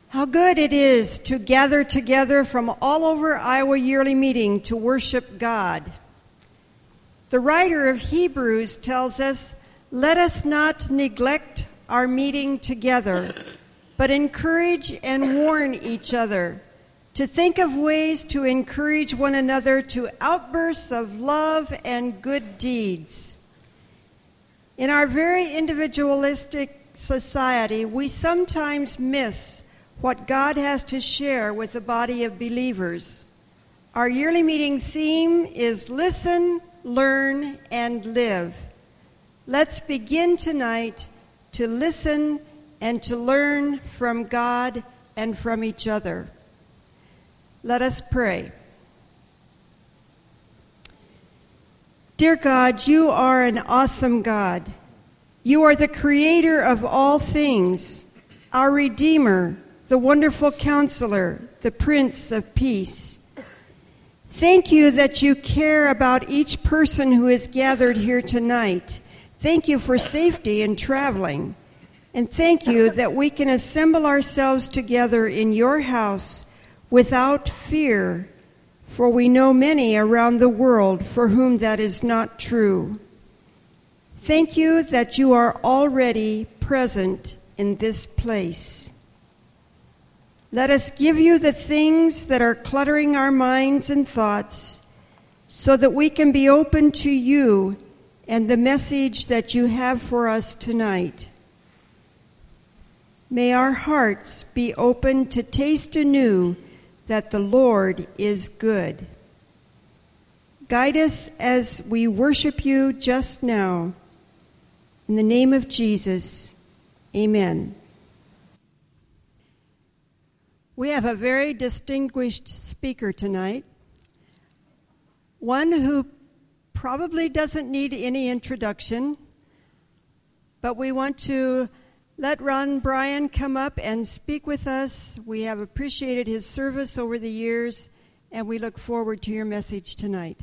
How good it is to gather together from all over Iowa Yearly Meeting to worship God. The writer of Hebrews tells us, "Let us not neglect our meeting together, but encourage and warn each other, to think of ways to encourage one another to outbursts of love and good deeds." In our very individualistic society, we sometimes miss what God has to share with the body of believers. Our yearly meeting theme is Listen, Learn, and Live. Let's begin tonight to listen and to learn from God and from each other. Let us pray. Dear God, you are an awesome God. You are the creator of all things, our Redeemer, the wonderful Counselor, the Prince of Peace. Thank you that you care about each person who is gathered here tonight. Thank you for safety in traveling. And thank you that we can assemble ourselves together in your house without fear, for we know many around the world for whom that is not true. Thank you that you are already present in this place. Let us give you the things that are cluttering our minds and thoughts so that we can be open to you and the message that you have for us tonight. May our hearts be open to taste anew that the Lord is good. Guide us as we worship you just now. In the name of Jesus, amen. We have a very distinguished speaker tonight, one who probably doesn't need any introduction, but we want to let Ron Bryan come up and speak with us. We have appreciated his service over the years, and we look forward to your message tonight.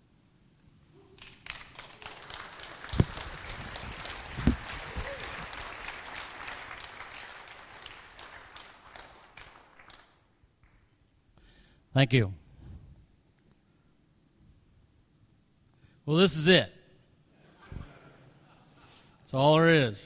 Thank you. Well, this is it. That's all there is.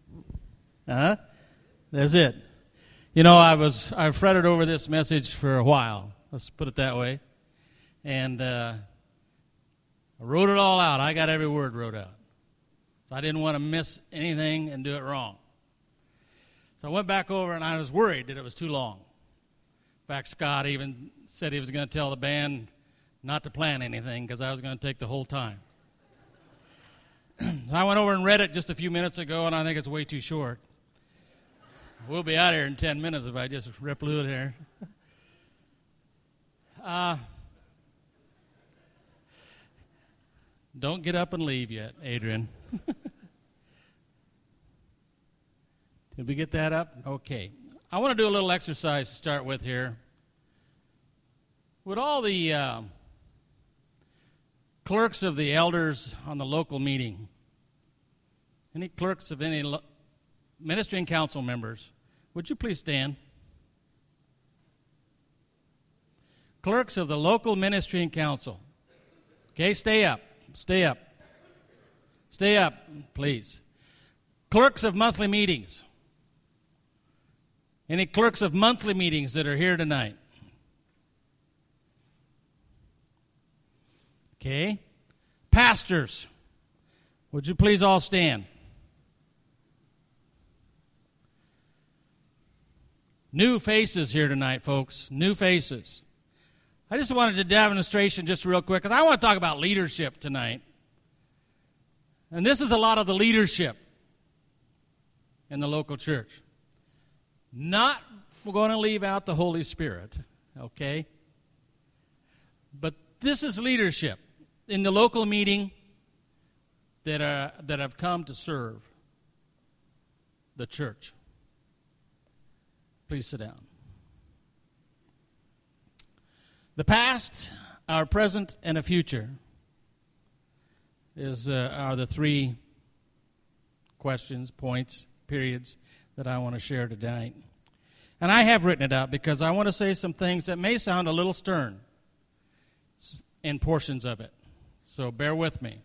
That's it. You know, I fretted over this message for a while. Let's put it that way. And I wrote it all out. I got every word wrote out. So I didn't want to miss anything and do it wrong. So I went back over and I was worried that it was too long. In fact, Scott even said he was going to tell the band not to plan anything because I was going to take the whole time. I went over and read it just a few minutes ago, and I think it's way too short. We'll be out here in 10 minutes if I just rip through it here. Don't get up and leave yet, Adrian. Did we get that up? Okay. I want to do a little exercise to start with here. Would all the clerks of the elders on the local meeting, any clerks of any ministry and council members, would you please stand? Clerks of the local ministry and council. Okay, stay up. Stay up. Stay up, please. Clerks of monthly meetings. Any clerks of monthly meetings that are here tonight? Okay. Pastors, would you please all stand? New faces here tonight, folks. New faces. I just wanted to demonstration just real quick because I want to talk about leadership tonight. And this is a lot of the leadership in the local church. We're going to leave out the Holy Spirit, okay? But this is leadership in the local meeting that have come to serve the church. Please sit down. The past, our present, and a future are the three questions, points, periods that I want to share tonight. And I have written it out because I want to say some things that may sound a little stern in portions of it. So bear with me.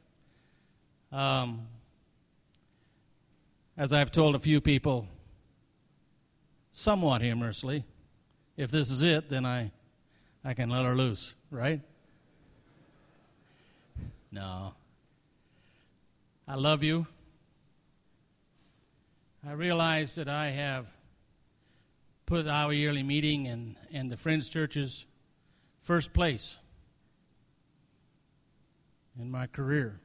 As I've told a few people, somewhat humorously, if this is it, then I can let her loose, right? No. I love you. I realize that I have put our yearly meeting and the Friends Church's first place in my career.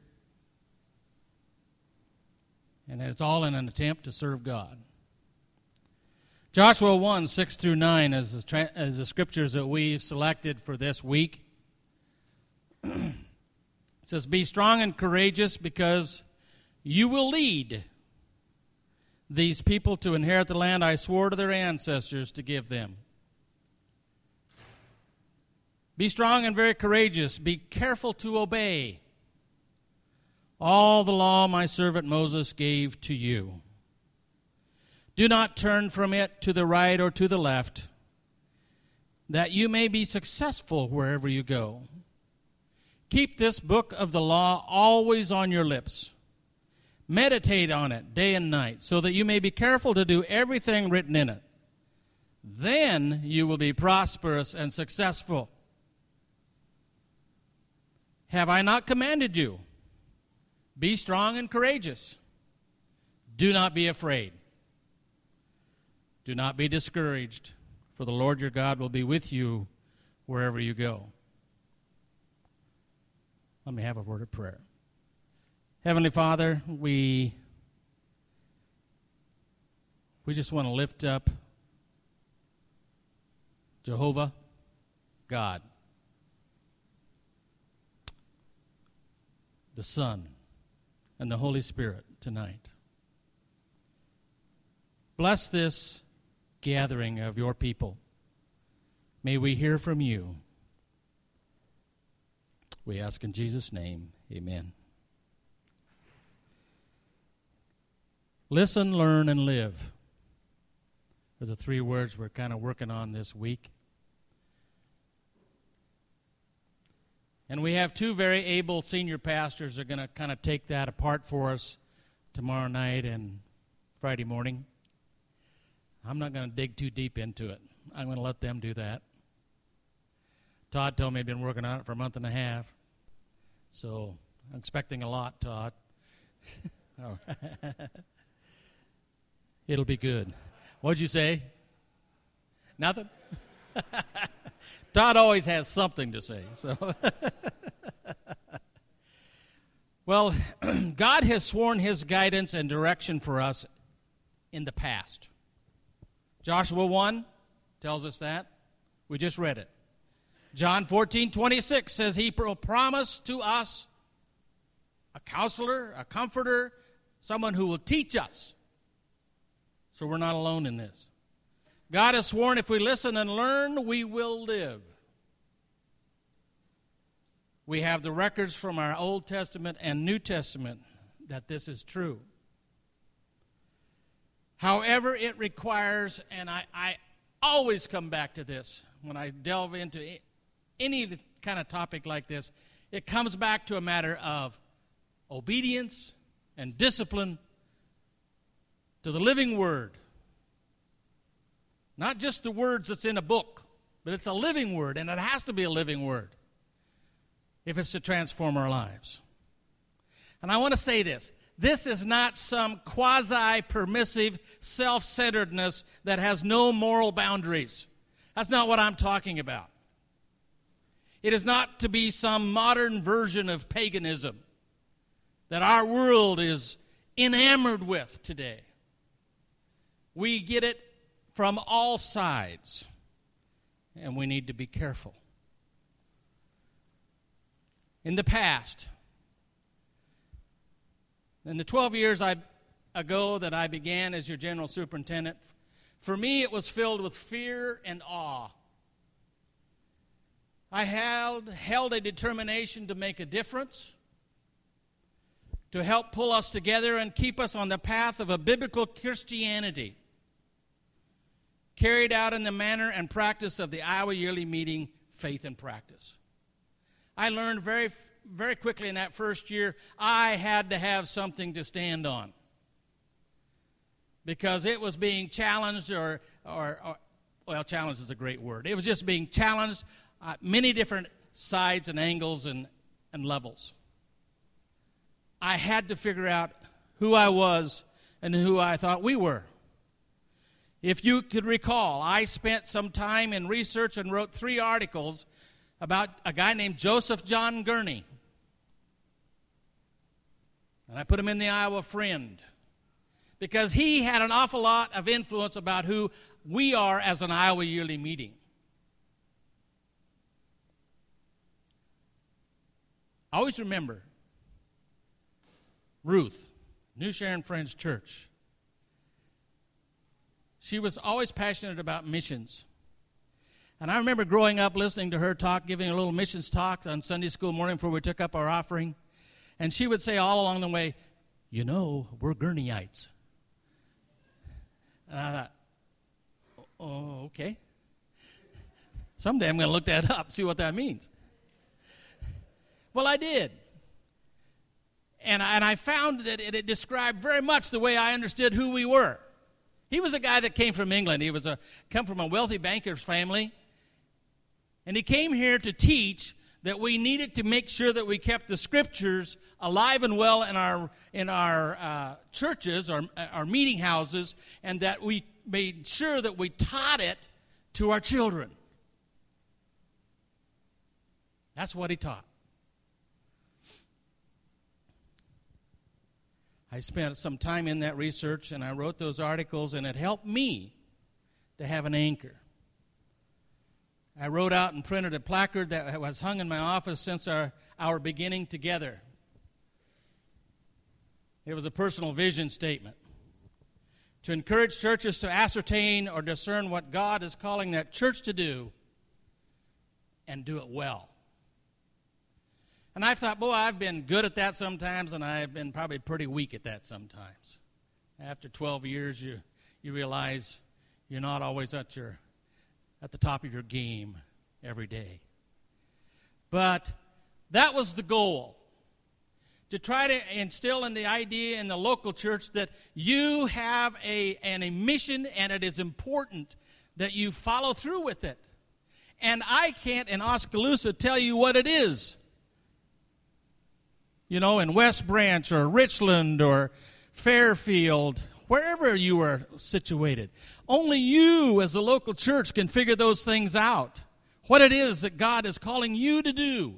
And it's all in an attempt to serve God. Joshua 1, 6 through 9 is the scriptures that we've selected for this week. It says, "Be strong and courageous, because you will lead these people to inherit the land I swore to their ancestors to give them. Be strong and very courageous. Be careful to obey all the law my servant Moses gave to you. Do not turn from it to the right or to the left, that you may be successful wherever you go. Keep this book of the law always on your lips. Meditate on it day and night, so that you may be careful to do everything written in it. Then you will be prosperous and successful. Have I not commanded you? Be strong and courageous. Do not be afraid. Do not be discouraged, for the Lord your God will be with you wherever you go." Let me have a word of prayer. Heavenly Father, we just want to lift up Jehovah God, the Son, and the Holy Spirit tonight. Bless this gathering of your people. May we hear from you. We ask in Jesus' name, amen. Listen, learn, and live are the three words we're kind of working on this week. And we have two very able senior pastors that are going to kind of take that apart for us tomorrow night and Friday morning. I'm not going to dig too deep into it. I'm going to let them do that. Todd told me he'd been working on it for a month and a half. So I'm expecting a lot, Todd. It'll be good. What'd you say? Nothing? Todd always has something to say. So, well, God has sworn his guidance and direction for us in the past. Joshua 1 tells us that. We just read it. John 14:26 says he will promise to us a counselor, a comforter, someone who will teach us. So we're not alone in this. God has sworn if we listen and learn, we will live. We have the records from our Old Testament and New Testament that this is true. However, it requires, and I always come back to this when I delve into any kind of topic like this, it comes back to a matter of obedience and discipline to the living word. Not just the words that's in a book, but it's a living word, and it has to be a living word if it's to transform our lives. And I want to say this. This is not some quasi-permissive self-centeredness that has no moral boundaries. That's not what I'm talking about. It is not to be some modern version of paganism that our world is enamored with today. We get it from all sides, and we need to be careful. In the past, in the 12 years ago that I began as your general superintendent, for me it was filled with fear and awe. I held a determination to make a difference, to help pull us together and keep us on the path of a biblical Christianity. carried out in the manner and practice of the Iowa Yearly Meeting Faith and Practice. I learned very, very quickly in that first year I had to have something to stand on, because it was being challenged, or challenged is a great word. It was just being challenged at many different sides and angles and levels. I had to figure out who I was and who I thought we were. If you could recall, I spent some time in research and wrote 3 articles about a guy named Joseph John Gurney. And I put him in the Iowa Friend, because he had an awful lot of influence about who we are as an Iowa Yearly Meeting. I always remember Ruth, New Sharon Friends Church. She was always passionate about missions. And I remember growing up listening to her talk, giving a little missions talk on Sunday school morning before we took up our offering. And she would say all along the way, "You know, we're Gurneyites." And I thought, oh, okay. Someday I'm going to look that up, see what that means. Well, I did. And I found that it described very much the way I understood who we were. He was a guy that came from England. He was come from a wealthy banker's family. And he came here to teach that we needed to make sure that we kept the Scriptures alive and well in our churches, our meeting houses, and that we made sure that we taught it to our children. That's what he taught. I spent some time in that research, and I wrote those articles, and it helped me to have an anchor. I wrote out and printed a placard that was hung in my office since our beginning together. It was a personal vision statement to encourage churches to ascertain or discern what God is calling that church to do and do it well. And I thought, boy, I've been good at that sometimes, and I've been probably pretty weak at that sometimes. After 12 years, you realize you're not always at the top of your game every day. But that was the goal, to try to instill in the idea in the local church that you have a mission, and it is important that you follow through with it. And I can't in Oskaloosa tell you what it is. You know, in West Branch or Richland or Fairfield, wherever you are situated. Only you as a local church can figure those things out. What it is that God is calling you to do.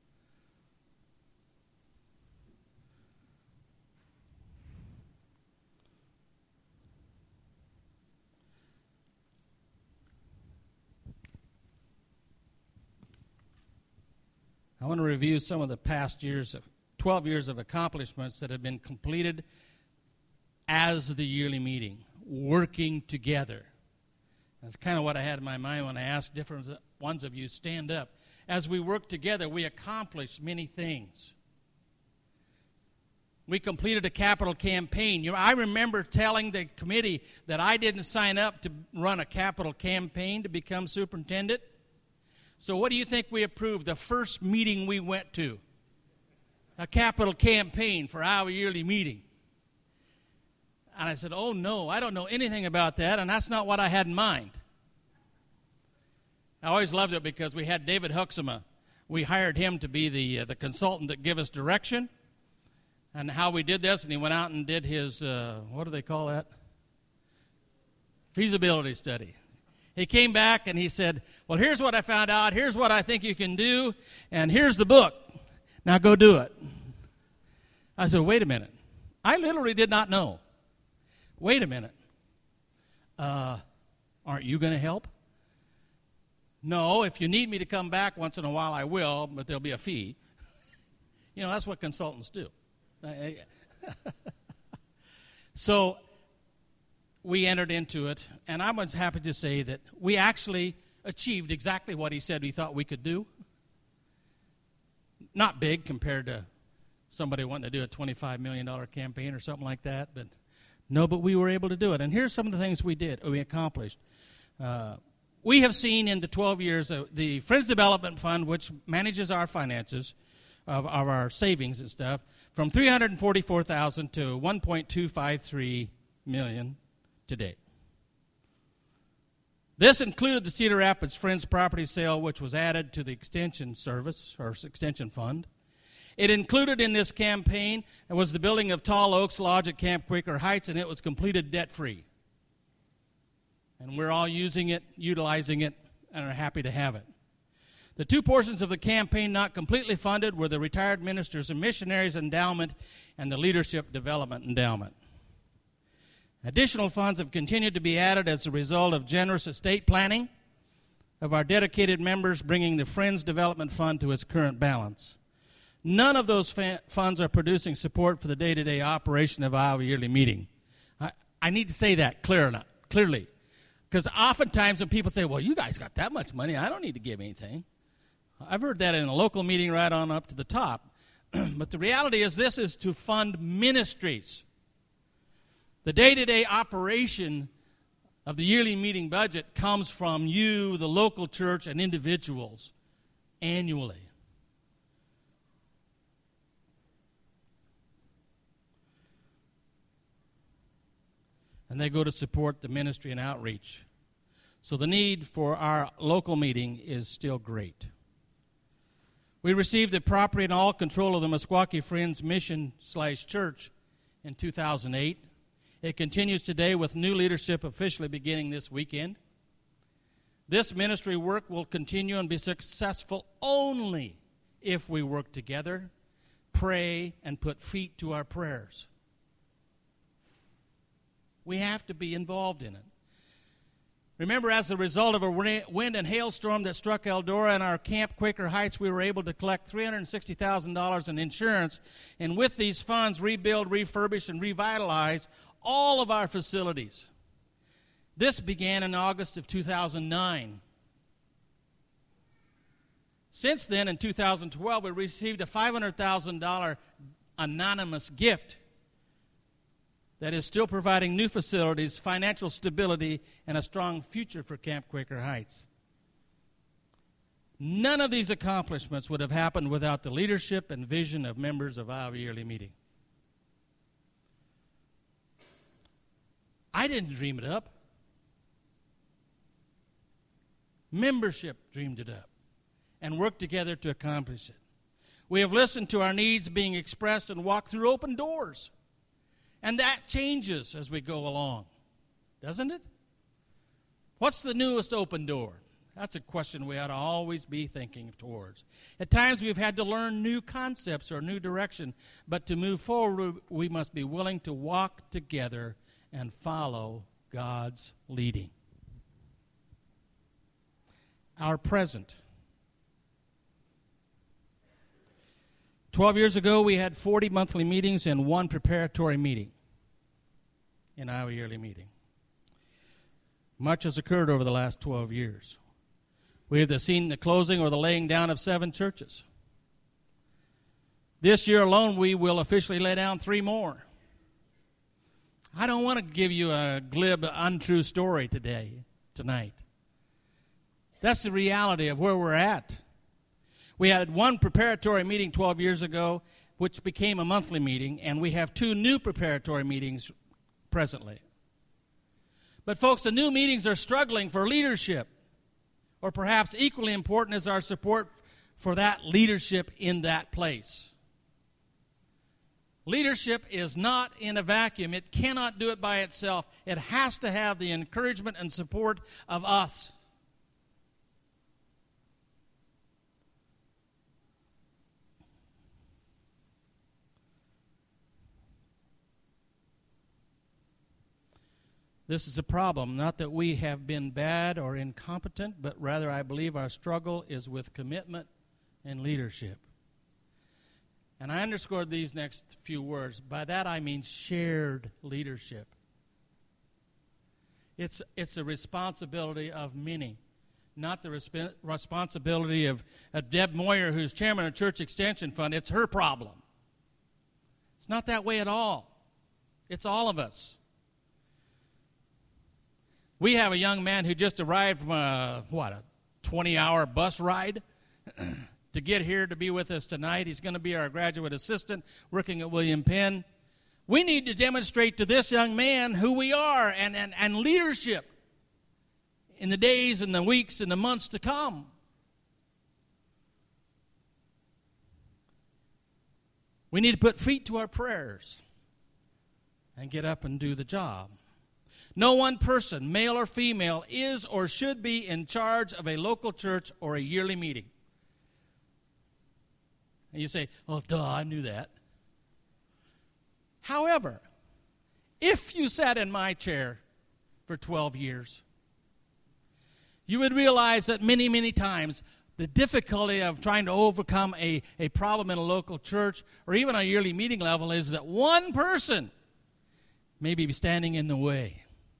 I want to review some of the past 12 years of accomplishments that have been completed as the yearly meeting, working together. That's kind of what I had in my mind when I asked different ones of you, stand up. As we work together, we accomplished many things. We completed a capital campaign. I remember telling the committee that I didn't sign up to run a capital campaign to become superintendent. So what do you think we approved the first meeting we went to? A capital campaign for our yearly meeting. And I said, oh, no, I don't know anything about that, and that's not what I had in mind. I always loved it because we had David Huxema. We hired him to be the consultant that gave us direction and how we did this, and he went out and did his, what do they call that? Feasibility study. He came back and he said, well, here's what I found out, here's what I think you can do, and here's the book. Now go do it. I said, wait a minute. I literally did not know. Wait a minute. Aren't you going to help? No, if you need me to come back once in a while, I will, but there'll be a fee. You know, that's what consultants do. So we entered into it, and I was happy to say that we actually achieved exactly what he said we thought we could do. Not big compared to somebody wanting to do a $25 million campaign or something like that, but we were able to do it. And here's some of the things we accomplished. We have seen in the 12 years the Friends Development Fund, which manages our finances of our savings and stuff, from $344,000 to $1.253 million to date. This included the Cedar Rapids Friends property sale, which was added to the extension service or extension fund. It included in this campaign was the building of Tall Oaks Lodge at Camp Quaker Heights, and it was completed debt-free. And we're all using it, utilizing it, and are happy to have it. The two portions of the campaign not completely funded were the Retired Ministers and Missionaries Endowment and the Leadership Development Endowment. Additional funds have continued to be added as a result of generous estate planning of our dedicated members, bringing the Friends Development Fund to its current balance. None of those funds are producing support for the day-to-day operation of our yearly meeting. I need to say that clearly, because oftentimes when people say, well, you guys got that much money, I don't need to give anything. I've heard that in a local meeting right on up to the top. But the reality is this is to fund ministries. The day-to-day operation of the yearly meeting budget comes from you, the local church, and individuals annually. And they go to support the ministry and outreach. So the need for our local meeting is still great. We received the property and all control of the Meskwaki Friends Mission/Church in 2008. It continues today with new leadership officially beginning this weekend. This ministry work will continue and be successful only if we work together, pray, and put feet to our prayers. We have to be involved in it. Remember, as a result of a wind and hailstorm that struck Eldora and our Camp Quaker Heights, we were able to collect $360,000 in insurance, and with these funds, rebuild, refurbish, and revitalize all of our facilities. This began in August of 2009. Since then, in 2012, we received a $500,000 anonymous gift that is still providing new facilities, financial stability, and a strong future for Camp Quaker Heights. None of these accomplishments would have happened without the leadership and vision of members of our yearly meeting. I didn't dream it up. Membership dreamed it up and worked together to accomplish it. We have listened to our needs being expressed and walked through open doors. And that changes as we go along, doesn't it? What's the newest open door? That's a question we ought to always be thinking towards. At times we've had to learn new concepts or new direction, but to move forward we must be willing to walk together and follow God's leading. Our present. 12 years ago, we had 40 monthly meetings and one preparatory meeting in our yearly meeting. Much has occurred over the last 12 years. We have seen the closing or the laying down of 7 churches. This year alone, we will officially lay down 3 more. I don't want to give you a glib, untrue story tonight. That's the reality of where we're at. We had one preparatory meeting 12 years ago, which became a monthly meeting, and we have 2 new preparatory meetings presently. But folks, the new meetings are struggling for leadership, or perhaps equally important is our support for that leadership in that place. Leadership is not in a vacuum. It cannot do it by itself. It has to have the encouragement and support of us. This is a problem, not that we have been bad or incompetent, but rather I believe our struggle is with commitment and leadership. And I underscored these next few words. By that I mean shared leadership. It's the responsibility of many, not the responsibility of Deb Moyer, who's chairman of Church Extension Fund. It's her problem. It's not that way at all. It's all of us. We have a young man who just arrived from a 20-hour bus ride to get here to be with us tonight. He's going to be our graduate assistant working at William Penn. We need to demonstrate to this young man who we are and leadership in the days and the weeks and the months to come. We need to put feet to our prayers and get up and do the job. No one person, male or female, is or should be in charge of a local church or a yearly meeting. And you say, oh, duh, I knew that. However, if you sat in my chair for 12 years, you would realize that many, many times the difficulty of trying to overcome a problem in a local church or even a yearly meeting level is that one person may be standing in the way.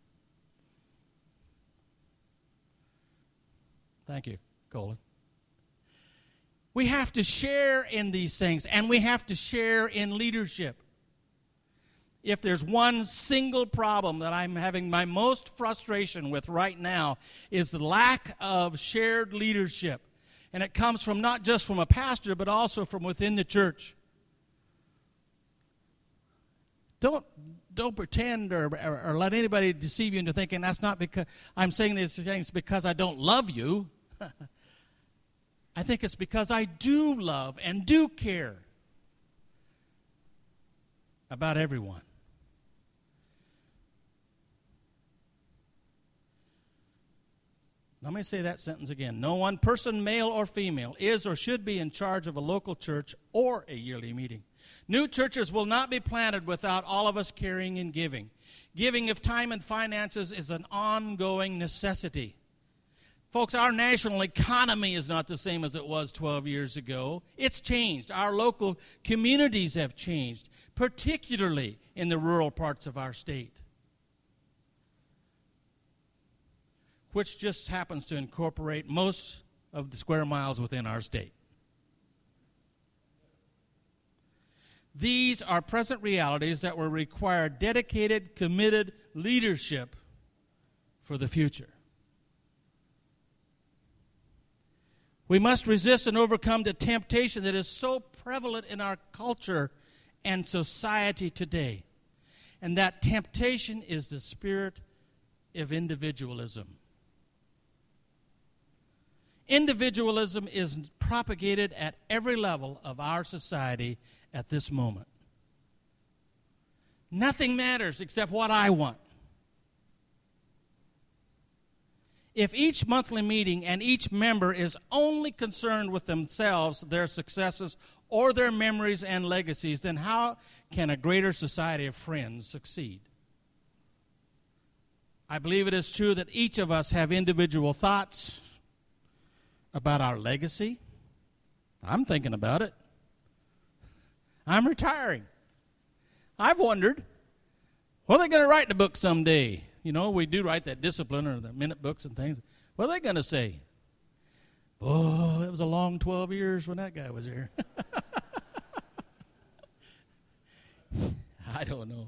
Thank you, Colin. We have to share in these things, and we have to share in leadership. If there's one single problem that I'm having my most frustration with right now is the lack of shared leadership. And it comes from not just from a pastor, but also from within the church. Don't pretend or let anybody deceive you into thinking that's not because I'm saying these things because I don't love you. I think it's because I do love and do care about everyone. Let me say that sentence again. No one person, male or female, is or should be in charge of a local church or a yearly meeting. New churches will not be planted without all of us caring and giving. Giving of time and finances is an ongoing necessity. Folks, our national economy is not the same as it was 12 years ago. It's changed. Our local communities have changed, particularly in the rural parts of our state, which just happens to incorporate most of the square miles within our state. These are present realities that will require dedicated, committed leadership for the future. We must resist and overcome the temptation that is so prevalent in our culture and society today. And that temptation is the spirit of individualism. Individualism is propagated at every level of our society at this moment. Nothing matters except what I want. If each monthly meeting and each member is only concerned with themselves, their successes, or their memories and legacies, then how can a greater society of friends succeed? I believe it is true that each of us have individual thoughts about our legacy. I'm thinking about it. I'm retiring. I've wondered, what are they going to write in the book someday? You know, we do write that discipline or the minute books and things. What are they going to say? Oh, it was a long 12 years when that guy was here. I don't know.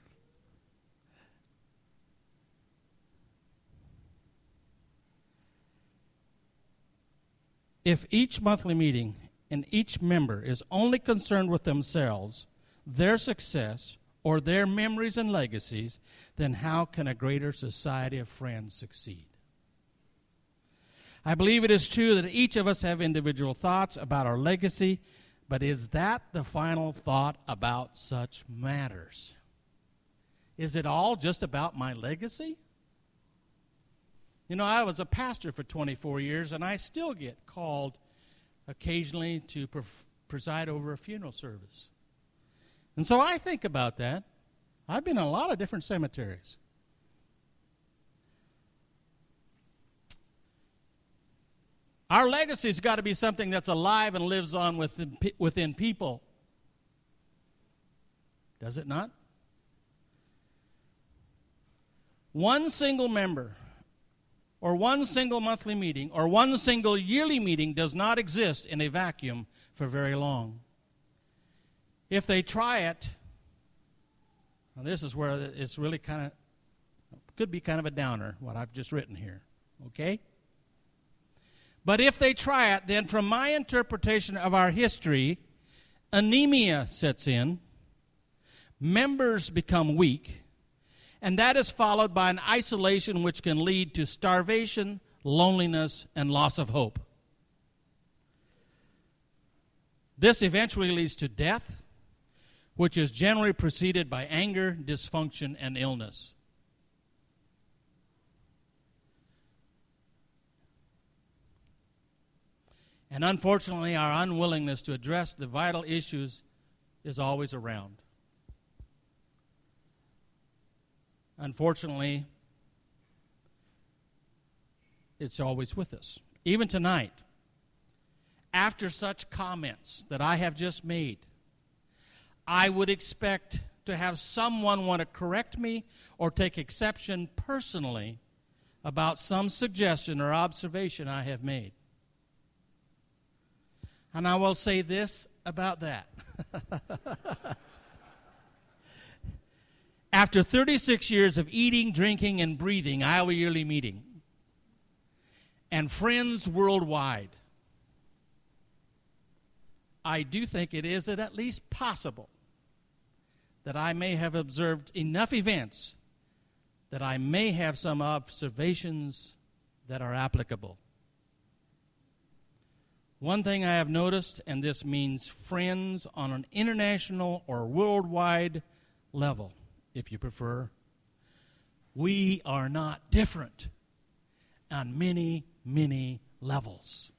If each monthly meeting and each member is only concerned with themselves, their success, or their memories and legacies, then how can a greater society of friends succeed? I believe it is true that each of us have individual thoughts about our legacy, but is that the final thought about such matters? Is it all just about my legacy? You know, I was a pastor for 24 years, and I still get called occasionally to preside over a funeral service. And so I think about that. I've been in a lot of different cemeteries. Our legacy's got to be something that's alive and lives on within people. Does it not? One single member, or one single monthly meeting, or one single yearly meeting does not exist in a vacuum for very long. If they try it, now this is where it's really kind of Could be kind of a downer, what I've just written here. Okay? But if they try it, then from my interpretation of our history, anemia sets in, members become weak, and that is followed by an isolation which can lead to starvation, loneliness, and loss of hope. This eventually leads to death, which is generally preceded by anger, dysfunction, and illness. And unfortunately, our unwillingness to address the vital issues is always around. Unfortunately, it's always with us. Even tonight, after such comments that I have just made, I would expect to have someone want to correct me or take exception personally about some suggestion or observation I have made. And I will say this about that. After 36 years of eating, drinking, and breathing Iowa Yearly Meeting, and friends worldwide, I do think it is at least possible that I may have observed enough events that I may have some observations that are applicable. One thing I have noticed, and this means friends on an international or worldwide level, if you prefer, we are not different on many, many levels.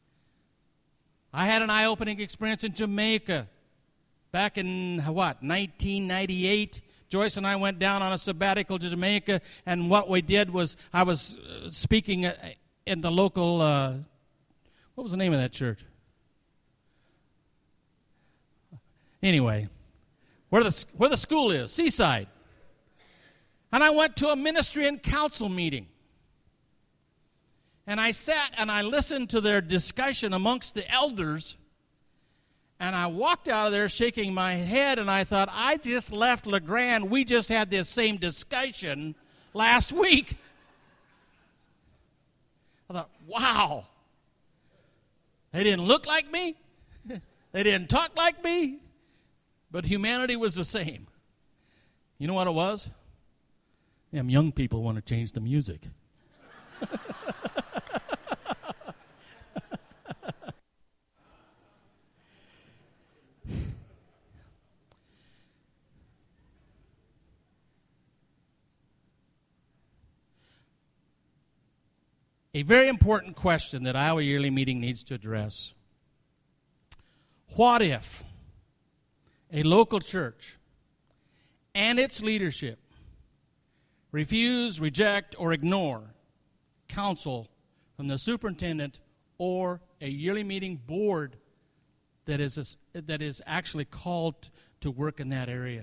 I had an eye-opening experience in Jamaica back in, 1998. Joyce and I went down on a sabbatical to Jamaica, and what we did was I was speaking in the local, what was the name of that church? Anyway, where the school is, Seaside. And I went to a ministry and council meeting. And I sat and I listened to their discussion amongst the elders. And I walked out of there shaking my head, and I thought, I just left LeGrand. We just had this same discussion last week. I thought, wow. They didn't look like me. They didn't talk like me. But humanity was the same. You know what it was? Them young people want to change the music. A very important question that Iowa Yearly Meeting needs to address. What if a local church and its leadership refuse, reject, or ignore counsel from the superintendent or a yearly meeting board that is actually called to work in that area?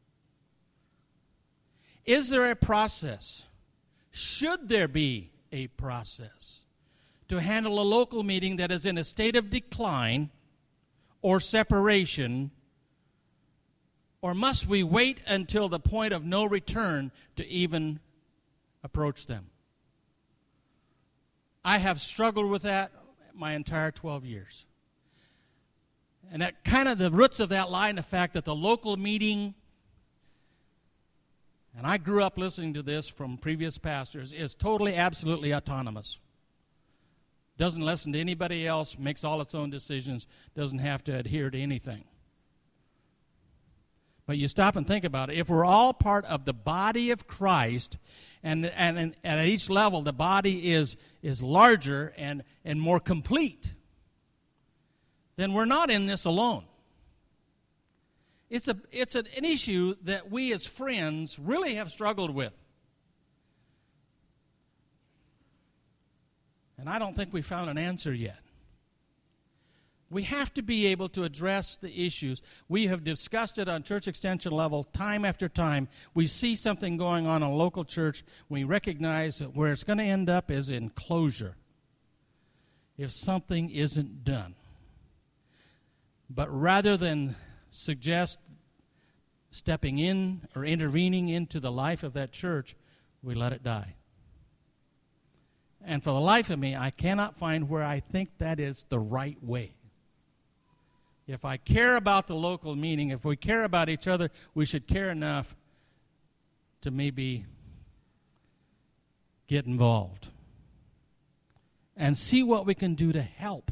Is there a process? Should there be a process to handle a local meeting that is in a state of decline or separation? Or must we wait until the point of no return to even approach them? I have struggled with that my entire 12 years. And that kind of the roots of that lie in the fact that the local meeting, and I grew up listening to this from previous pastors, is totally, absolutely autonomous. Doesn't listen to anybody else, makes all its own decisions, doesn't have to adhere to anything. But you stop and think about it. If we're all part of the body of Christ, and at each level the body is larger and more complete, then we're not in this alone. It's an issue that we as friends really have struggled with. And I don't think we found an answer yet. We have to be able to address the issues. We have discussed it on church extension level time after time. We see something going on in a local church. We recognize that where it's going to end up is in closure if something isn't done. But rather than suggest stepping in or intervening into the life of that church, we let it die. And for the life of me, I cannot find where I think that is the right way. If I care about the local meeting, if we care about each other, we should care enough to maybe get involved and see what we can do to help.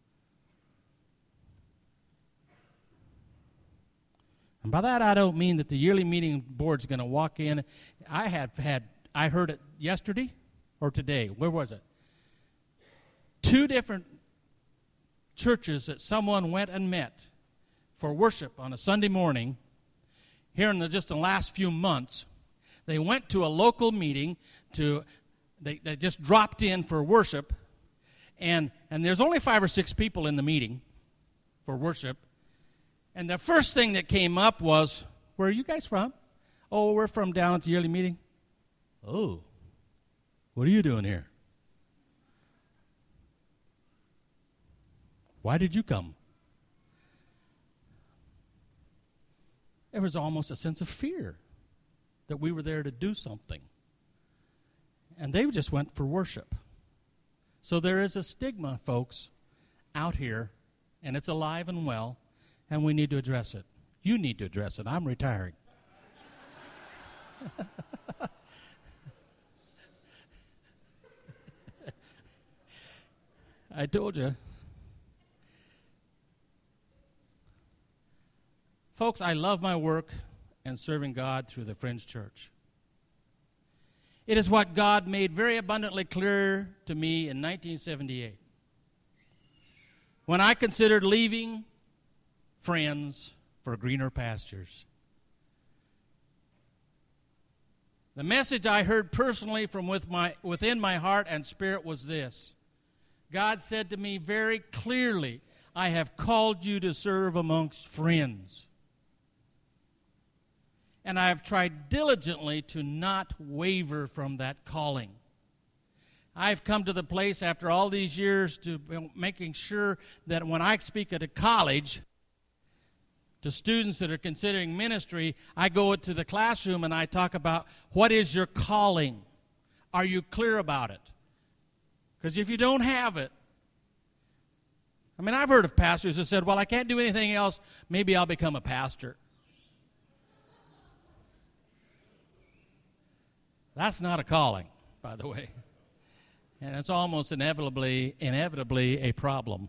And by that, I don't mean that the yearly meeting board's going to walk in. I heard it yesterday or today. Where was it? 2 different churches that someone went and met for worship on a Sunday morning here in just the last few months. They went to a local meeting they just dropped in for worship, and there's only 5 or 6 people in the meeting for worship. And the first thing that came up was, where are you guys from? Oh, we're from down at the yearly meeting. Oh, what are you doing here? Why did you come? There was almost a sense of fear that we were there to do something. And they just went for worship. So there is a stigma, folks, out here, and it's alive and well, and we need to address it. You need to address it. I'm retiring. I told you. Folks, I love my work and serving God through the Friends Church. It is what God made very abundantly clear to me in 1978 when I considered leaving Friends for greener pastures. The message I heard personally from within my heart and spirit was this. God said to me very clearly, I have called you to serve amongst friends. And I have tried diligently to not waver from that calling. I've come to the place after all these years to making sure that when I speak at a college to students that are considering ministry, I go into the classroom and I talk about what is your calling? Are you clear about it? Because if you don't have it, I've heard of pastors who said, well, I can't do anything else, maybe I'll become a pastor. That's not a calling, by the way. And it's almost inevitably a problem.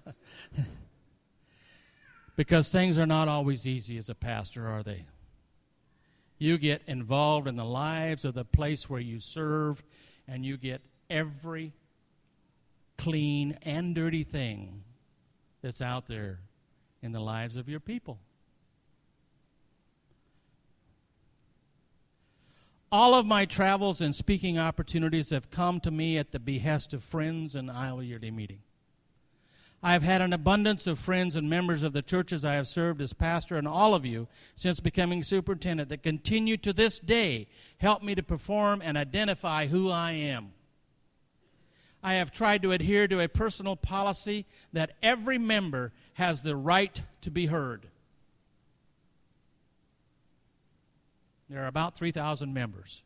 Because things are not always easy as a pastor, are they? You get involved in the lives of the place where you serve, and you get every clean and dirty thing that's out there in the lives of your people. All of my travels and speaking opportunities have come to me at the behest of Friends and Iowa Yearly Meeting. I have had an abundance of friends and members of the churches I have served as pastor, and all of you, since becoming superintendent, that continue to this day help me to perform and identify who I am. I have tried to adhere to a personal policy that every member has the right to be heard. There are about 3,000 members.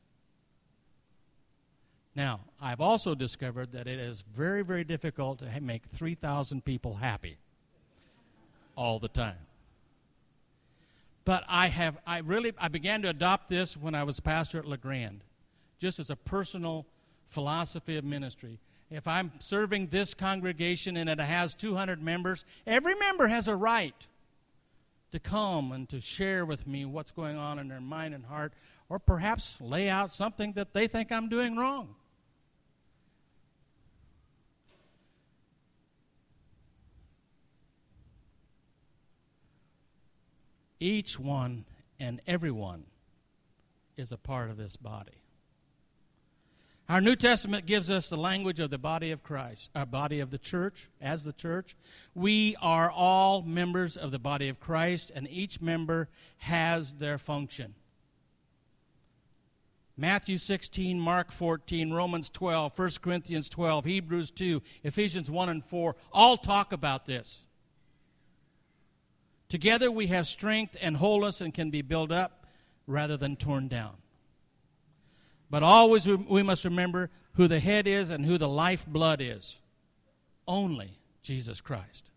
Now, I've also discovered that it is very, very difficult to make 3,000 people happy all the time. But I began to adopt this when I was pastor at LeGrand, just as a personal philosophy of ministry. If I'm serving this congregation and it has 200 members, every member has a right to come and to share with me what's going on in their mind and heart, or perhaps lay out something that they think I'm doing wrong. Each one and everyone is a part of this body. Our New Testament gives us the language of the body of Christ, our body of the church, as the church. We are all members of the body of Christ, and each member has their function. Matthew 16, Mark 14, Romans 12, 1 Corinthians 12, Hebrews 2, Ephesians 1 and 4, all talk about this. Together we have strength and wholeness and can be built up rather than torn down. But always we must remember who the head is and who the lifeblood is. Only Jesus Christ.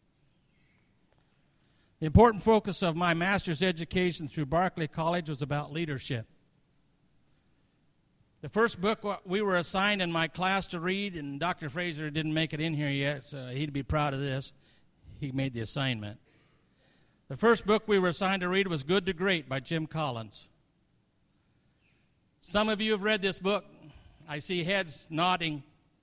The important focus of my master's education through Berkeley College was about leadership. The first book we were assigned in my class to read, and Dr. Fraser didn't make it in here yet, so he'd be proud of this. He made the assignment. The first book we were assigned to read was Good to Great by Jim Collins. Some of you have read this book. I see heads nodding.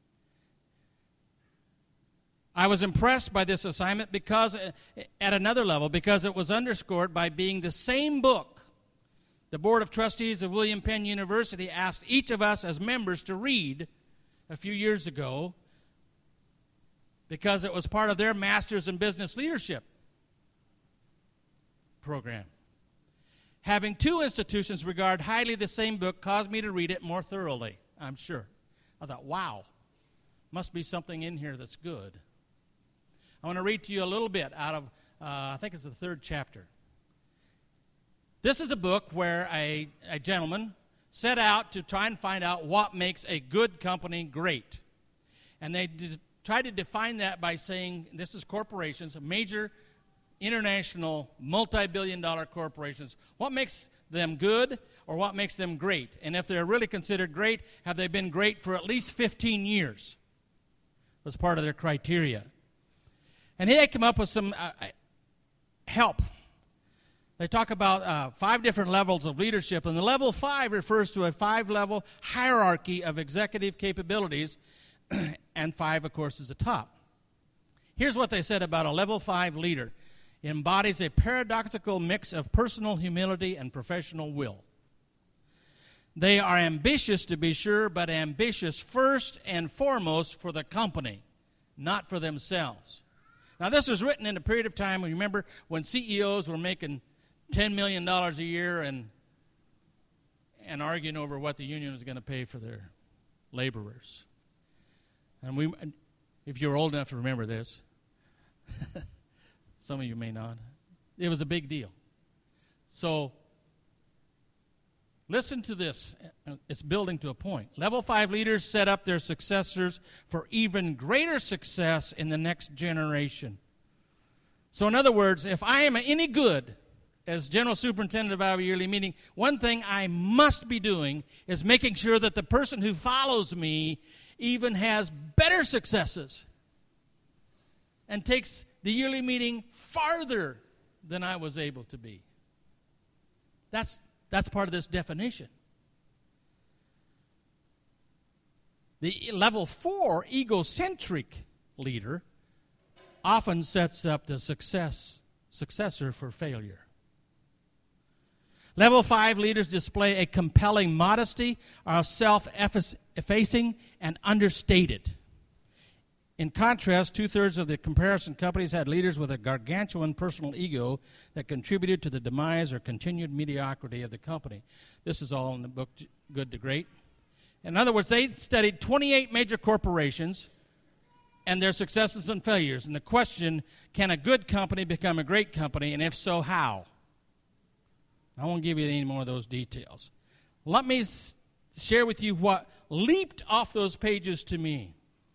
I was impressed by this assignment because, at another level, because it was underscored by being the same book the Board of Trustees of William Penn University asked each of us as members to read a few years ago because it was part of their Masters in Business Leadership program. Having two institutions regard highly the same book caused me to read it more thoroughly, I'm sure. I thought, wow, must be something in here that's good. I want to read to you a little bit out of, I think it's the third chapter. This is a book where a gentleman set out to try and find out what makes a good company great. And they tried to define that by saying, this is corporations, major international multi-billion-dollar corporations. What makes them good or what makes them great? And if they're really considered great, have they been great for at least 15 years? Was part of their criteria. And he had come up with some help. They talk about 5 different levels of leadership, and the level 5 refers to a 5-level hierarchy of executive capabilities, and 5, of course, is the top. Here's what they said about a level 5 leader. It embodies a paradoxical mix of personal humility and professional will. They are ambitious, to be sure, but ambitious first and foremost for the company, not for themselves. Now, this was written in a period of time, remember, when CEOs were making $10 million a year and arguing over what the union was going to pay for their laborers. And if you're old enough to remember this, some of you may not, it was a big deal. So, listen to this. It's building to a point. Level 5 leaders set up their successors for even greater success in the next generation. So in other words, if I am any good as General Superintendent of our yearly meeting, one thing I must be doing is making sure that the person who follows me even has better successes and takes the yearly meeting farther than I was able to be. That's part of this definition. The level 4 egocentric leader often sets up the successor for failure. Level 5 leaders display a compelling modesty, are self-effacing, and understated. In contrast, 2/3 of the comparison companies had leaders with a gargantuan personal ego that contributed to the demise or continued mediocrity of the company. This is all in the book Good to Great. In other words, they studied 28 major corporations and their successes and failures. And the question, can a good company become a great company? And if so, how? I won't give you any more of those details. Let me share with you what leaped off those pages to me.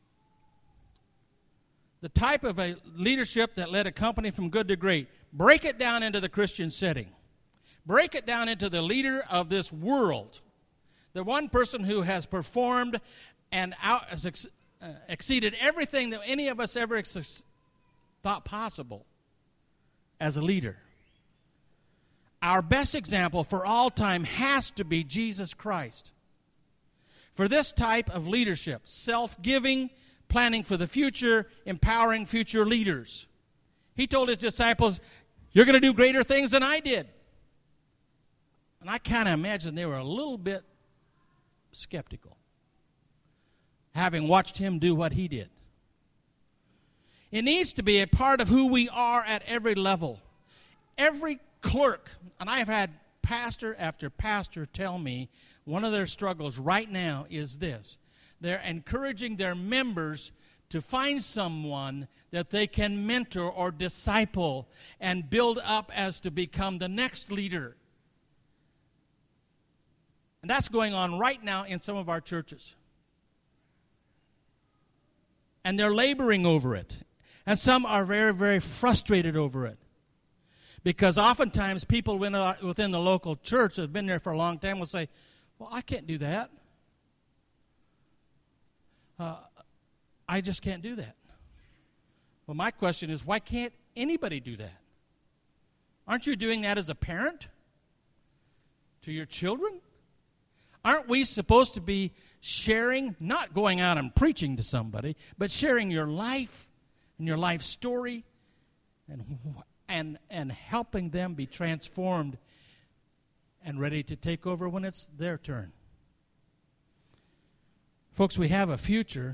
The type of a leadership that led a company from good to great. Break it down into the Christian setting. Break it down into the leader of this world. The one person who has performed and exceeded everything that any of us ever thought possible as a leader. Our best example for all time has to be Jesus Christ. For this type of leadership, self-giving, planning for the future, empowering future leaders. He told his disciples, you're going to do greater things than I did. And I kind of imagine they were a little bit skeptical, having watched him do what he did. It needs to be a part of who we are at every level. Every clerk, and I've had pastor after pastor tell me one of their struggles right now is this. They're encouraging their members to find someone that they can mentor or disciple and build up as to become the next leader. And that's going on right now in some of our churches. And they're laboring over it. And some are very, very frustrated over it. Because oftentimes people within the local church that have been there for a long time will say, well, I can't do that. I just can't do that. Well, my question is, why can't anybody do that? Aren't you doing that as a parent to your children? Aren't we supposed to be sharing, not going out and preaching to somebody, but sharing your life and your life story and helping them be transformed and ready to take over when it's their turn? Folks, we have a future.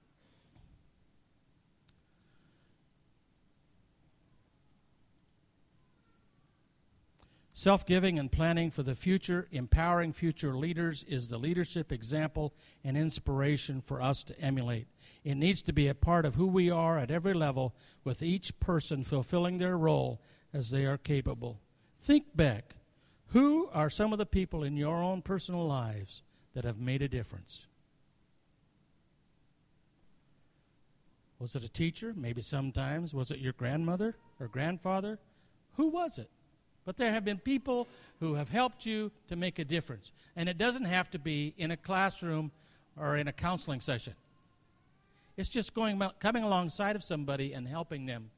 Self-giving and planning for the future, empowering future leaders is the leadership example and inspiration for us to emulate. It needs to be a part of who we are at every level, with each person fulfilling their role as they are capable. Think back. Who are some of the people in your own personal lives that have made a difference? Was it a teacher? Maybe sometimes. Was it your grandmother or grandfather? Who was it? But there have been people who have helped you to make a difference. And it doesn't have to be in a classroom or in a counseling session. It's just coming alongside of somebody and helping them.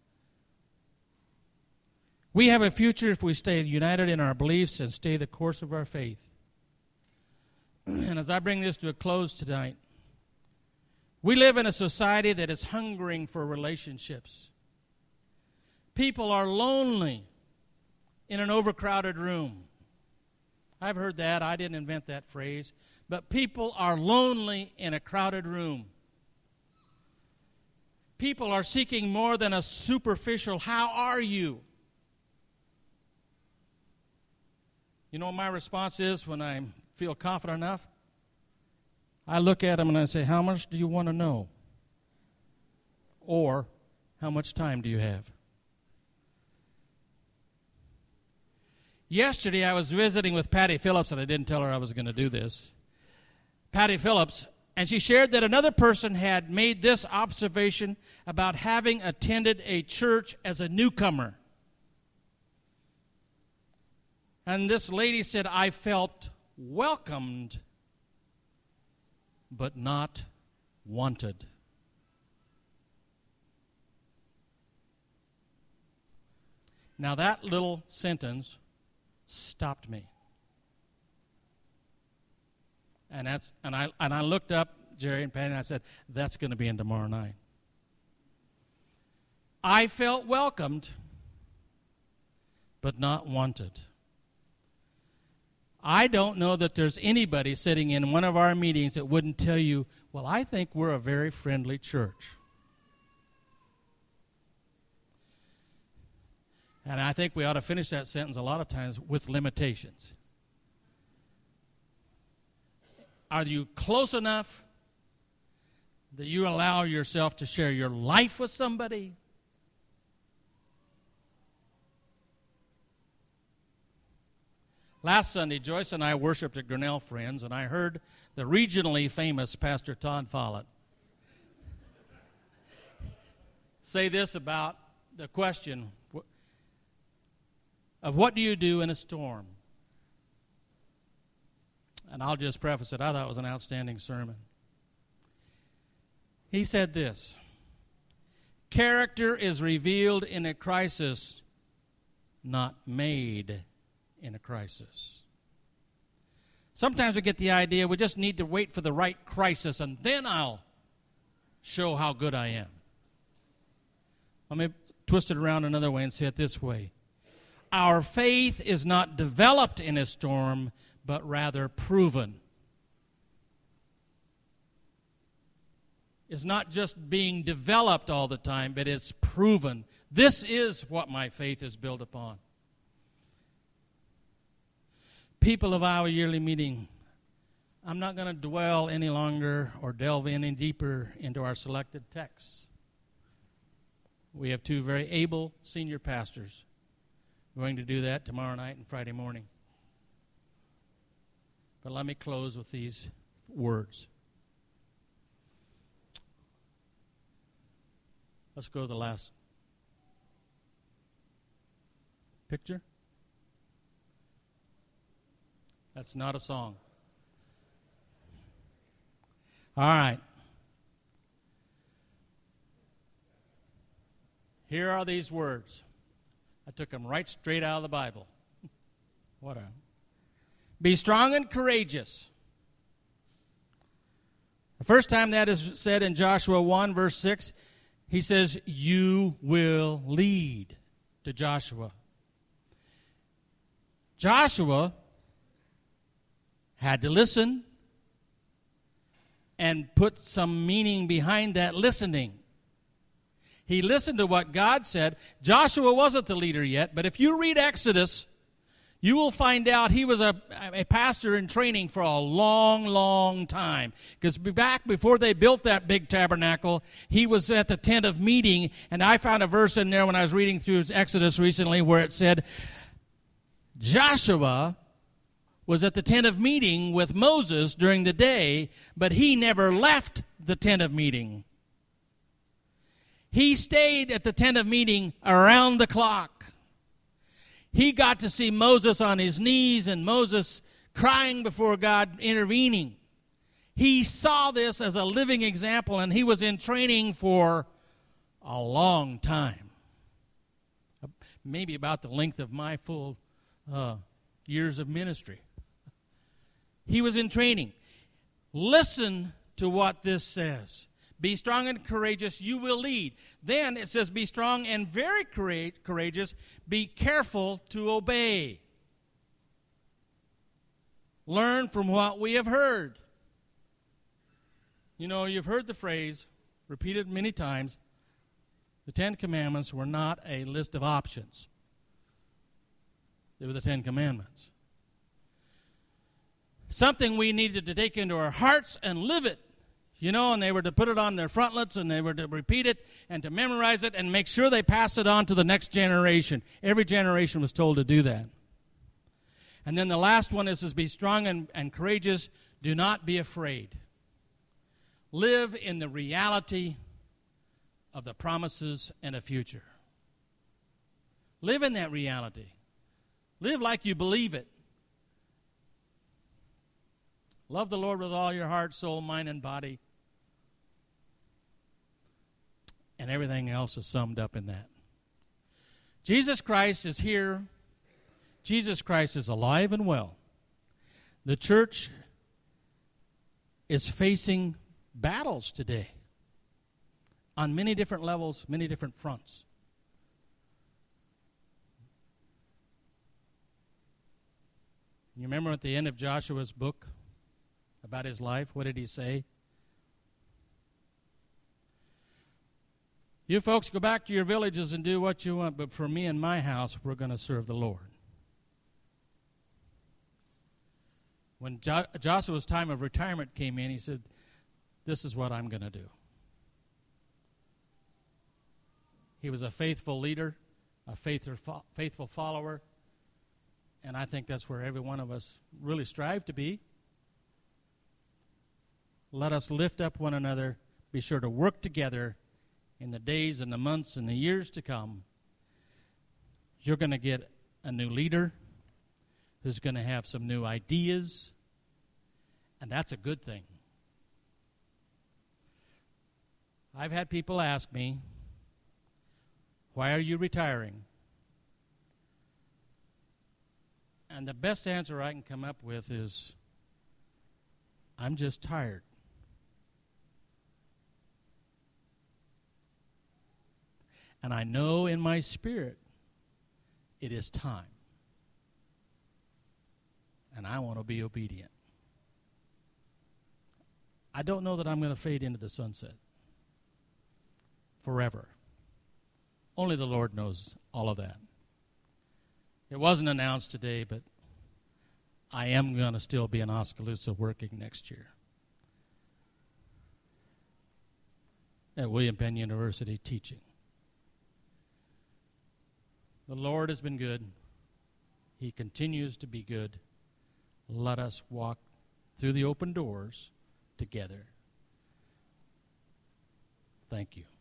We have a future if we stay united in our beliefs and stay the course of our faith. And as I bring this to a close tonight, we live in a society that is hungering for relationships. People are lonely in an overcrowded room. I've heard that. I didn't invent that phrase. But people are lonely in a crowded room. People are seeking more than a superficial, how are you? You know what my response is when I feel confident enough? I look at them and I say, how much do you want to know? Or, how much time do you have? Yesterday, I was visiting with Patty Phillips, and I didn't tell her I was going to do this. Patty Phillips, and she shared that another person had made this observation about having attended a church as a newcomer. And this lady said, I felt welcomed, but not wanted. Now that little sentence stopped me. And I looked up Jerry and Patty and I said, that's going to be in tomorrow night. I felt welcomed, but not wanted. I don't know that there's anybody sitting in one of our meetings that wouldn't tell you, well, I think we're a very friendly church. And I think we ought to finish that sentence a lot of times with limitations. Are you close enough that you allow yourself to share your life with somebody? Last Sunday, Joyce and I worshiped at Grinnell Friends, and I heard the regionally famous Pastor Todd Follett say this about the question of what do you do in a storm? And I'll just preface it. I thought it was an outstanding sermon. He said this: character is revealed in a crisis, not made in a crisis. Sometimes we get the idea we just need to wait for the right crisis and then I'll show how good I am. Let me twist it around another way and say it this way. Our faith is not developed in a storm, but rather proven. It's not just being developed all the time, but it's proven. This is what my faith is built upon. People of our yearly meeting, I'm not going to dwell any longer or delve any deeper into our selected texts. We have two very able senior pastors going to do that tomorrow night and Friday morning. But let me close with these words. Let's go to the last picture. That's not a song. All right. Here are these words. I took them right straight out of the Bible. Be strong and courageous. The first time that is said in Joshua 1, verse 6, he says, you will lead to Joshua. Joshua had to listen and put some meaning behind that listening. He listened to what God said. Joshua wasn't the leader yet, but if you read Exodus, you will find out he was a pastor in training for a long, long time. Because back before they built that big tabernacle, he was at the tent of meeting, and I found a verse in there when I was reading through Exodus recently where it said, Joshua was at the tent of meeting with Moses during the day, but he never left the tent of meeting. He stayed at the tent of meeting around the clock. He got to see Moses on his knees and Moses crying before God, intervening. He saw this as a living example, and he was in training for a long time. Maybe about the length of my full years of ministry. He was in training. Listen to what this says. Be strong and courageous, you will lead. Then it says, be strong and very courageous, be careful to obey. Learn from what we have heard. You know, you've heard the phrase, repeated many times, the Ten Commandments were not a list of options. They were the Ten Commandments. Something we needed to take into our hearts and live it. You know, and they were to put it on their frontlets, and they were to repeat it and to memorize it and make sure they passed it on to the next generation. Every generation was told to do that. And then the last one is be strong and courageous. Do not be afraid. Live in the reality of the promises and a future. Live in that reality. Live like you believe it. Love the Lord with all your heart, soul, mind, and body. And everything else is summed up in that. Jesus Christ is here. Jesus Christ is alive and well. The church is facing battles today on many different levels, many different fronts. You remember at the end of Joshua's book about his life, what did he say? You folks go back to your villages and do what you want, but for me and my house, we're going to serve the Lord. When Joshua's time of retirement came in, he said, this is what I'm going to do. He was a faithful leader, a faithful follower, and I think that's where every one of us really strive to be. Let us lift up one another, be sure to work together in the days and the months and the years to come. You're going to get a new leader who's going to have some new ideas, and that's a good thing. I've had people ask me, why are you retiring? And the best answer I can come up with is, I'm just tired. And I know in my spirit it is time. And I want to be obedient. I don't know that I'm going to fade into the sunset forever. Only the Lord knows all of that. It wasn't announced today, but I am going to still be in Oskaloosa working next year at William Penn University teaching. The Lord has been good. He continues to be good. Let us walk through the open doors together. Thank you.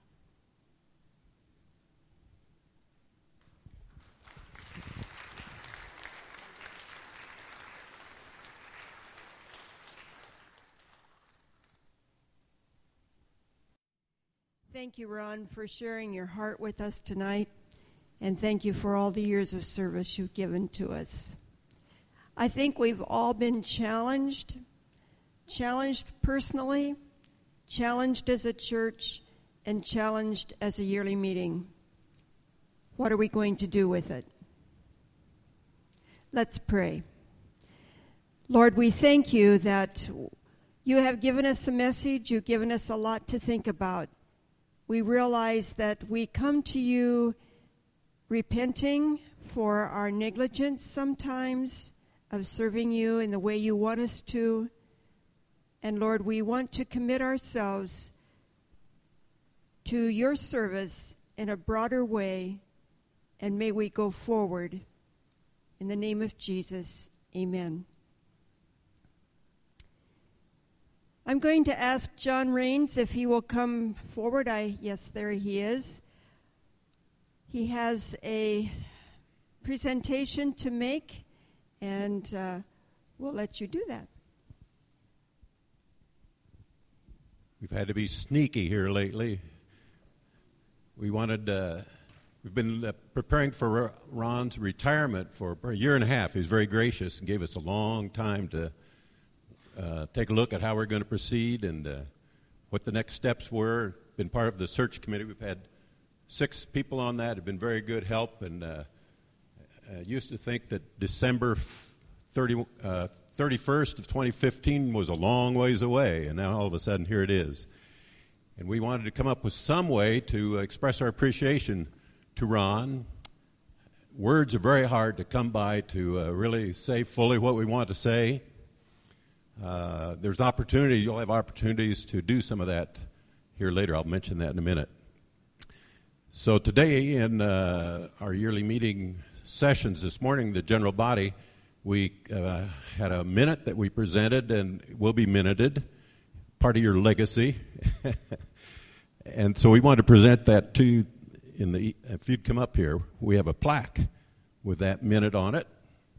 Thank you, Ron, for sharing your heart with us tonight, and thank you for all the years of service you've given to us. I think we've all been challenged personally, challenged as a church, and challenged as a yearly meeting. What are we going to do with it? Let's pray. Lord, we thank you that you have given us a message, you've given us a lot to think about. We realize that we come to you repenting for our negligence sometimes of serving you in the way you want us to. And Lord, we want to commit ourselves to your service in a broader way, and may we go forward. In the name of Jesus, amen. I'm going to ask John Rains if he will come forward. Yes, there he is. He has a presentation to make, and we'll let you do that. We've had to be sneaky here lately. We've been preparing for Ron's retirement for a year and a half. He was very gracious and gave us a long time to take a look at how we're going to proceed and what the next steps were. Been part of the search committee. We've had 6 people on that. Have been very good help, and used to think that December 31st of 2015 was a long ways away, and now all of a sudden here it is. And we wanted to come up with some way to express our appreciation to Ron. Words are very hard to come by to really say fully what we want to say. There's opportunity. You'll have opportunities to do some of that here later. I'll mention that in a minute. So today in our yearly meeting sessions this morning, the general body, we had a minute that we presented and will be minuted, part of your legacy. And so we wanted to present that to you. If you'd come up here, we have a plaque with that minute on it.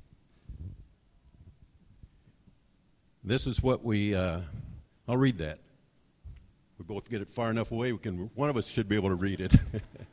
This is what I'll read that. We both get it far enough away, one of us should be able to read it.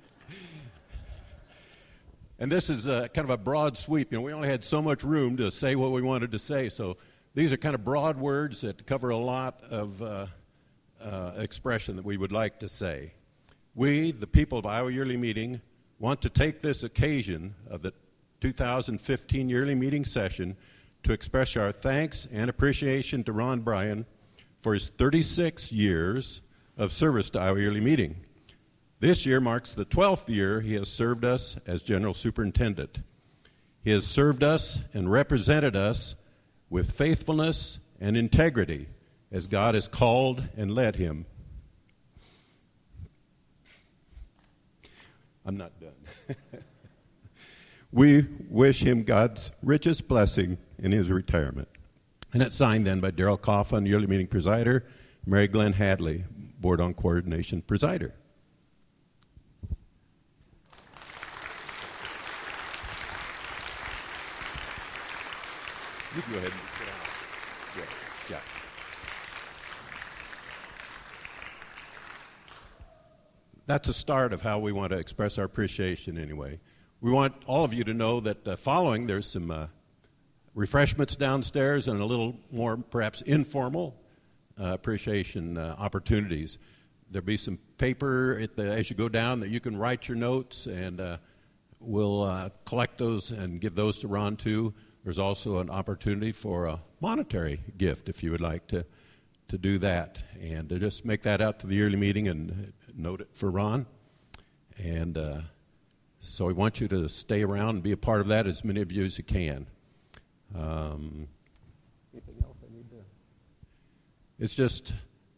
And this is kind of a broad sweep. We only had so much room to say what we wanted to say, so these are kind of broad words that cover a lot of expression that we would like to say. We, the people of Iowa Yearly Meeting, want to take this occasion of the 2015 Yearly Meeting session to express our thanks and appreciation to Ron Bryan for his 36 years of service to Iowa Yearly Meeting. This year marks the 12th year he has served us as General Superintendent. He has served us and represented us with faithfulness and integrity as God has called and led him. I'm not done. We wish him God's richest blessing in his retirement. And it's signed then by Darrell Coffin, Yearly Meeting Presider, Mary Glenn Hadley, Board on Coordination Presider. You can go ahead and sit down. Yeah. That's a start of how we want to express our appreciation anyway. We want all of you to know that following, there's some refreshments downstairs and a little more perhaps informal appreciation opportunities. There'll be some paper as you go down that you can write your notes, and we'll collect those and give those to Ron too. There's also an opportunity for a monetary gift if you would like to do that, and to just make that out to the yearly meeting and note it for Ron. And so we want you to stay around and be a part of that, as many of you as you can. Anything else I need to? It's just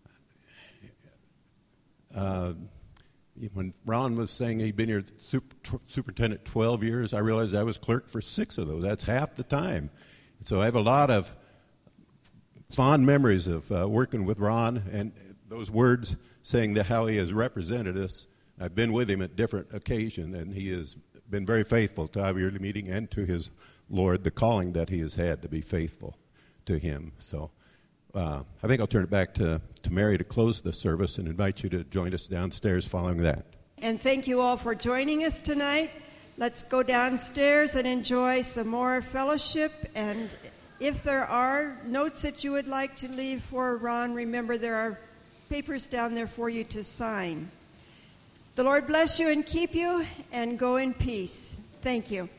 when Ron was saying he'd been here superintendent 12 years, I realized I was clerk for 6 of those. That's half the time. So I have a lot of fond memories of working with Ron, and those words saying that how he has represented us. I've been with him at different occasions, and he has been very faithful to our yearly meeting and to his Lord, the calling that he has had to be faithful to him. So I think I'll turn it back to Mary to close the service and invite you to join us downstairs following that. And thank you all for joining us tonight. Let's go downstairs and enjoy some more fellowship. And if there are notes that you would like to leave for Ron, remember there are papers down there for you to sign. The Lord bless you and keep you, and go in peace. Thank you.